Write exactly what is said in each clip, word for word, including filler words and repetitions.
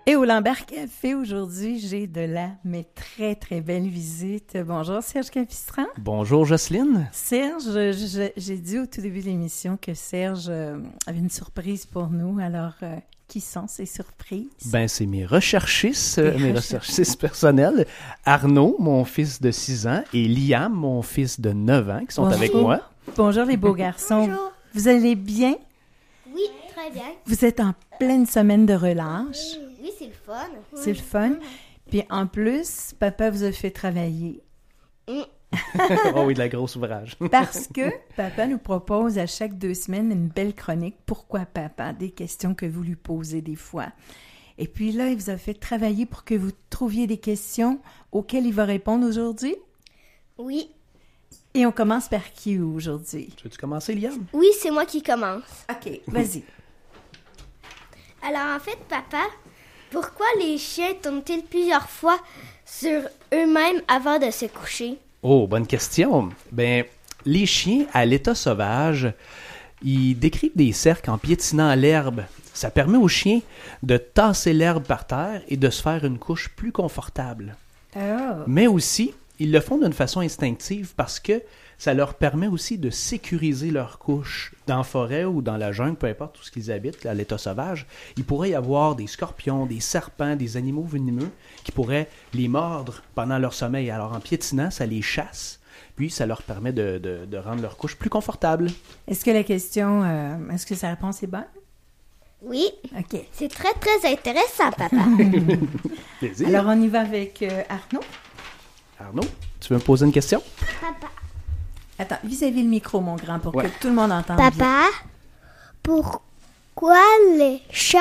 Et au Lambert Café, aujourd'hui, j'ai de la, mais très, très belle visite. Bonjour, Serge Capistran. Bonjour, Jocelyne. Serge, je, j'ai dit au tout début de l'émission que Serge euh, avait une surprise pour nous. Alors, euh, qui sont ces surprises? Ben, c'est mes recherchistes, euh, mes recherchistes personnels. Arnaud, mon fils de six ans, et Liam, mon fils de neuf ans, qui sont Bonjour. avec moi. Bonjour, les beaux garçons. Bonjour. Vous allez bien? Oui, très bien. Vous êtes en pleine semaine de relâche. Oui, c'est le fun. C'est le fun. Puis en plus, papa vous a fait travailler. Mm. Oh oui, de la grosse ouvrage. Parce que papa nous propose à chaque deux semaines une belle chronique. Pourquoi papa? Des questions que vous lui posez des fois. Et puis là, il vous a fait travailler pour que vous trouviez des questions auxquelles il va répondre aujourd'hui. Oui. Et on commence par qui aujourd'hui? Tu veux-tu commencer, Liam? Oui, c'est moi qui commence. OK, vas-y. Alors, en fait, papa, pourquoi les chiens tournent-ils plusieurs fois sur eux-mêmes avant de se coucher? Oh, bonne question. Ben, les chiens, à l'état sauvage, ils décrivent des cercles en piétinant l'herbe. Ça permet aux chiens de tasser l'herbe par terre et de se faire une couche plus confortable. Oh. Mais aussi, ils le font d'une façon instinctive parce que ça leur permet aussi de sécuriser leur couche. Dans la forêt ou dans la jungle, peu importe où ils habitent, à l'état sauvage, il pourrait y avoir des scorpions, des serpents, des animaux venimeux qui pourraient les mordre pendant leur sommeil. Alors en piétinant, ça les chasse, puis ça leur permet de, de, de rendre leur couche plus confortable. Est-ce que la question, euh, est-ce que sa réponse est bonne? Oui. OK. C'est très, très intéressant, papa. Plaisir. Alors on y va avec euh, Arnaud. Arnaud, tu veux me poser une question? Papa. Attends, vis-à-vis le micro, mon grand, pour Ouais. que tout le monde entende bien. Papa, pourquoi les chats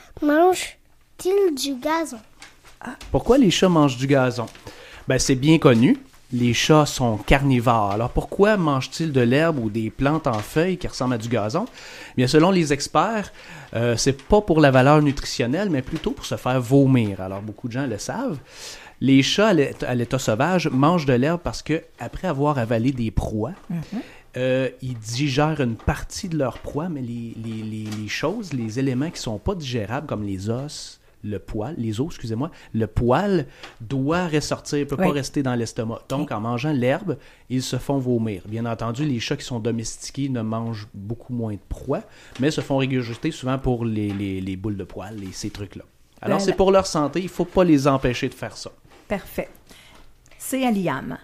mangent-ils du gazon? Pourquoi les chats mangent du gazon? Ben, c'est bien connu. Les chats sont carnivores. Alors, pourquoi mangent-ils de l'herbe ou des plantes en feuilles qui ressemblent à du gazon? Bien, selon les experts, euh, c'est pas pour la valeur nutritionnelle, mais plutôt pour se faire vomir. Alors, beaucoup de gens le savent. Les chats à l'état, à l'état sauvage mangent de l'herbe parce que après avoir avalé des proies, Mm-hmm. euh, ils digèrent une partie de leur proie, mais les, les, les, les choses, les éléments qui sont pas digérables, comme les os, le poil, les os, excusez-moi, le poil doit ressortir, ne peut Oui. pas rester dans l'estomac. Donc, en mangeant l'herbe, ils se font vomir. Bien entendu, les chats qui sont domestiqués ne mangent beaucoup moins de proies, mais se font régurgiter souvent pour les, les, les boules de poil et ces trucs-là. Alors, Ben, c'est pour leur santé, il ne faut pas les empêcher de faire ça. Parfait. C'est à Liam.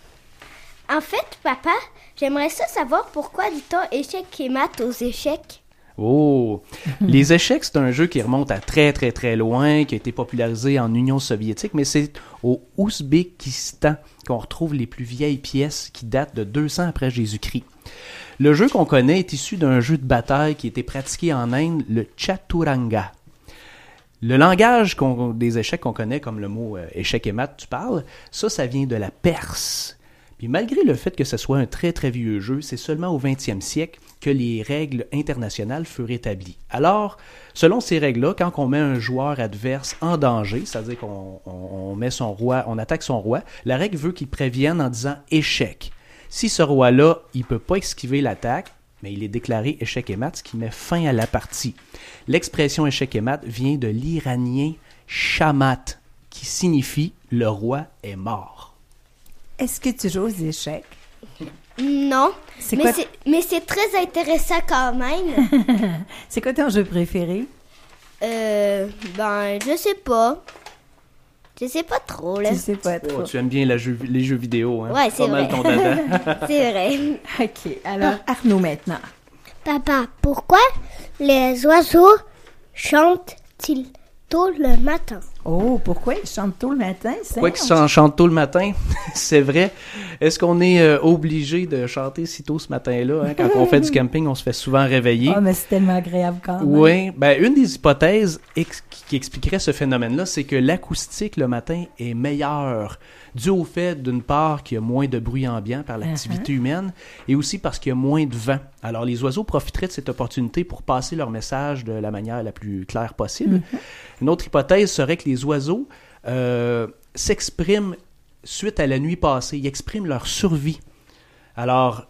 En fait, papa, j'aimerais ça savoir pourquoi dit-on échec et maths aux échecs? Oh! Les échecs, c'est un jeu qui remonte à très, très, très loin, qui a été popularisé en Union soviétique, mais c'est au Ouzbékistan qu'on retrouve les plus vieilles pièces qui datent de deux cents après Jésus-Christ. Le jeu qu'on connaît est issu d'un jeu de bataille qui a été pratiqué en Inde, le Chaturanga. Le langage qu'on, des échecs qu'on connaît, comme le mot euh, échec et maths, tu parles, ça, ça vient de la Perse. Puis malgré le fait que ce soit un très très vieux jeu, c'est seulement au vingtième siècle que les règles internationales furent établies. Alors, selon ces règles-là, quand on met un joueur adverse en danger, c'est-à-dire qu'on on, on met son roi, on attaque son roi, la règle veut qu'il prévienne en disant échec. Si ce roi-là, il peut pas esquiver l'attaque, mais il est déclaré échec et mat, ce qui met fin à la partie. L'expression échec et mat vient de l'iranien shamat, qui signifie le roi est mort. Est-ce que tu joues aux échecs? Non, C'est mais quoi, c'est, mais c'est très intéressant quand même. c'est quoi ton jeu préféré? euh, ben, je sais pas. Je sais pas trop, là. Tu sais pas Oh, trop. tu aimes bien la jeu- les jeux vidéo, hein? Ouais, c'est pas mal vrai. ton dada. C'est vrai. OK. Alors, Arnaud maintenant. Papa, pourquoi les oiseaux chantent-ils tôt le matin? Oh, pourquoi ils chantent tôt le matin? Pourquoi qu'ils Serge? s'en chantent tôt le matin? C'est vrai. Est-ce qu'on est euh, obligé de chanter si tôt ce matin-là? Hein? Quand on fait du camping, on se fait souvent réveiller. Oh, mais c'est tellement agréable quand même. Oui, ben une des hypothèses ex- qui expliquerait ce phénomène-là, c'est que l'acoustique le matin est meilleure, dû au fait, d'une part, qu'il y a moins de bruit ambiant par l'activité humaine, et aussi parce qu'il y a moins de vent. Alors, les oiseaux profiteraient de cette opportunité pour passer leur message de la manière la plus claire possible. Mm-hmm. Une autre hypothèse serait que les oiseaux euh, s'expriment suite à la nuit passée. Ils expriment leur survie. Alors,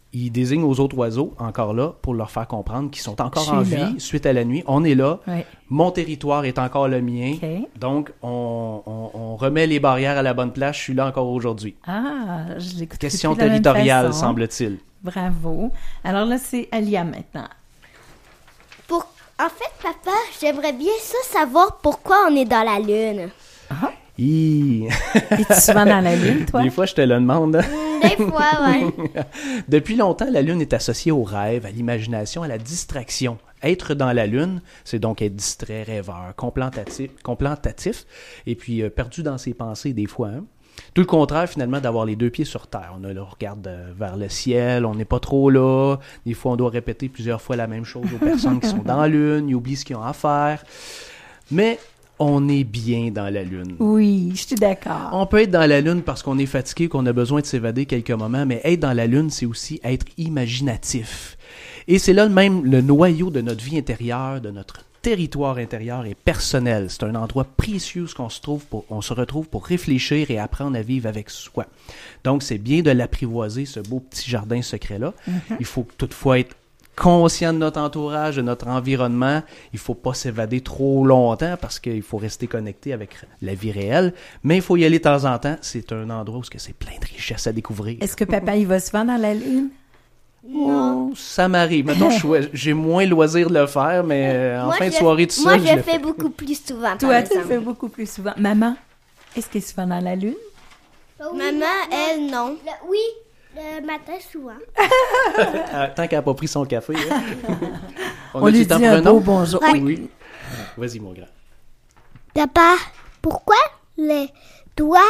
il désigne aux autres oiseaux, encore là, pour leur faire comprendre qu'ils sont encore en vie là. suite à la nuit. On est là. Oui. Mon territoire est encore le mien. OK. Donc, on, on, on remet les barrières à la bonne place. Je suis là encore aujourd'hui. Ah, je l'écoute. Question plus de la même territoriale, façon. semble-t-il. Bravo. Alors là, c'est Alia maintenant. Pour... En fait, papa, j'aimerais bien ça savoir pourquoi on est dans la Lune. Ah, Hi. es-tu souvent dans la Lune, toi? Des fois, je te le demande. Des fois, ouais. Depuis longtemps, la Lune est associée au rêve, à l'imagination, à la distraction. Être dans la Lune, c'est donc être distrait, rêveur, contemplatif, contemplatif et puis euh, perdu dans ses pensées des fois. Hein? Tout le contraire, finalement, d'avoir les deux pieds sur terre. On, a, là, on regarde euh, vers le ciel, on n'est pas trop là. Des fois, on doit répéter plusieurs fois la même chose aux personnes qui sont dans la Lune. Ils oublient ce qu'ils ont à faire. Mais on est bien dans la Lune. Oui, je suis d'accord. On peut être dans la Lune parce qu'on est fatigué, qu'on a besoin de s'évader quelques moments, mais être dans la Lune, c'est aussi être imaginatif. Et c'est là même le noyau de notre vie intérieure, de notre territoire intérieur et personnel. C'est un endroit précieux où on se trouve pour, on se retrouve pour réfléchir et apprendre à vivre avec soi. Donc, c'est bien de l'apprivoiser, ce beau petit jardin secret-là. Mm-hmm. Il faut toutefois être conscient de notre entourage, de notre environnement. Il ne faut pas s'évader trop longtemps parce qu'il faut rester connecté avec la vie réelle. Mais il faut y aller de temps en temps. C'est un endroit où c'est plein de richesses à découvrir. Est-ce que papa, il va souvent dans la Lune? Non. Oh, ça m'arrive. Maintenant, j'ai moins le loisir de le faire, mais euh, en moi, fin de je, soirée, tout moi, seul, je je le le fais fais beaucoup plus souvent. Toi, tu le fais beaucoup plus souvent. Maman, est-ce qu'elle est souvent dans la Lune? Oh, oui, maman, elle, non. Le, oui, le matin, souvent. Tant qu'elle n'a pas pris son café. Hein. On, On lui dit un beau bonjour. Oui. oui. Vas-y, mon grand. Papa, pourquoi les doigts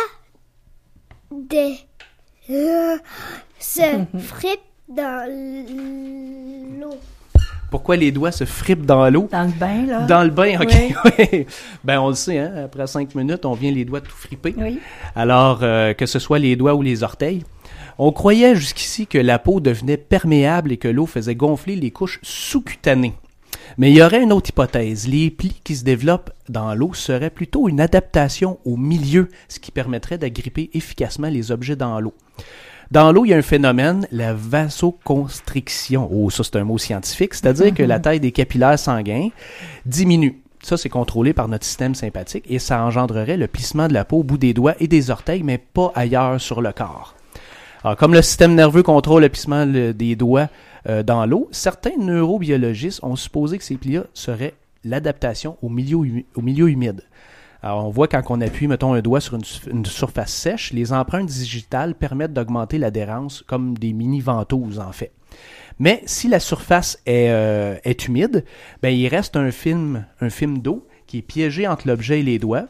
de euh, se frippent dans l'eau? Pourquoi les doigts se frippent dans l'eau? Dans le bain, là? Dans le bain, OK. Oui. Oui. Ben, on le sait, hein? Après cinq minutes, on vient les doigts tout fripper. Oui. Alors, euh, que ce soit les doigts ou les orteils. On croyait jusqu'ici que la peau devenait perméable et que l'eau faisait gonfler les couches sous-cutanées. Mais il y aurait une autre hypothèse. Les plis qui se développent dans l'eau seraient plutôt une adaptation au milieu, ce qui permettrait d'agripper efficacement les objets dans l'eau. Dans l'eau, il y a un phénomène, la vasoconstriction. Oh, ça c'est un mot scientifique, c'est-à-dire mm-hmm. que la taille des capillaires sanguins diminue. Ça, c'est contrôlé par notre système sympathique et ça engendrerait le plissement de la peau au bout des doigts et des orteils, mais pas ailleurs sur le corps. Alors, comme le système nerveux contrôle le plissement le, des doigts euh, dans l'eau, certains neurobiologistes ont supposé que ces plis-là seraient l'adaptation au milieu, humi- au milieu humide. Alors, on voit quand on appuie, mettons, un doigt sur une, une surface sèche, les empreintes digitales permettent d'augmenter l'adhérence comme des mini-ventouses, en fait. Mais si la surface est, euh, est humide, ben, il reste un film, un film d'eau qui est piégé entre l'objet et les doigts,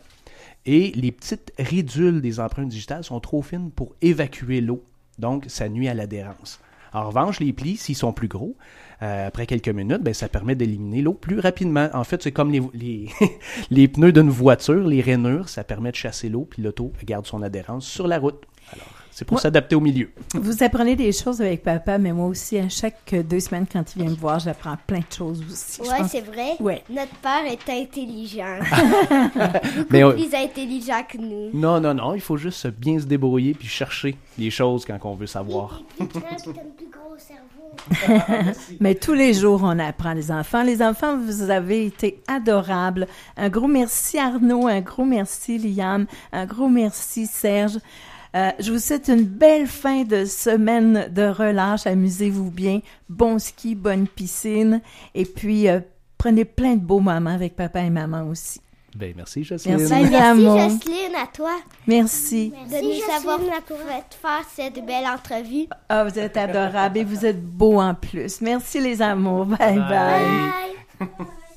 et les petites ridules des empreintes digitales sont trop fines pour évacuer l'eau. Donc, ça nuit à l'adhérence. En revanche, les plis, s'ils sont plus gros, euh, après quelques minutes, ben, ça permet d'éliminer l'eau plus rapidement. En fait, c'est comme les, les, les pneus d'une voiture, les rainures, ça permet de chasser l'eau, puis l'auto garde son adhérence sur la route. Alors, c'est pour moi, s'adapter au milieu. Vous apprenez des choses avec papa, mais moi aussi, à chaque deux semaines, quand il vient me voir, j'apprends plein de choses aussi. Oui, pense... c'est vrai. Ouais. Notre père est intelligent. Beaucoup mais on... plus intelligent que nous. Non, non, non. Il faut juste bien se débrouiller puis chercher les choses quand on veut savoir. Il est plus grand puis t'as un plus gros cerveau. Mais tous les jours, on apprend les enfants. Les enfants, vous avez été adorables. Un gros merci Arnaud, un gros merci Liam, un gros merci Serge. Euh, je vous souhaite une belle fin de semaine de relâche. Amusez-vous bien. Bon ski, bonne piscine. Et puis, euh, prenez plein de beaux moments avec papa et maman aussi. Ben, merci, Jocelyne. Merci, ben, merci Jocelyne, à toi. Merci. De nous avoir fait faire cette belle entrevue. Ah, vous êtes adorables et vous êtes beaux en plus. Merci, les amours. Bye, bye. Bye.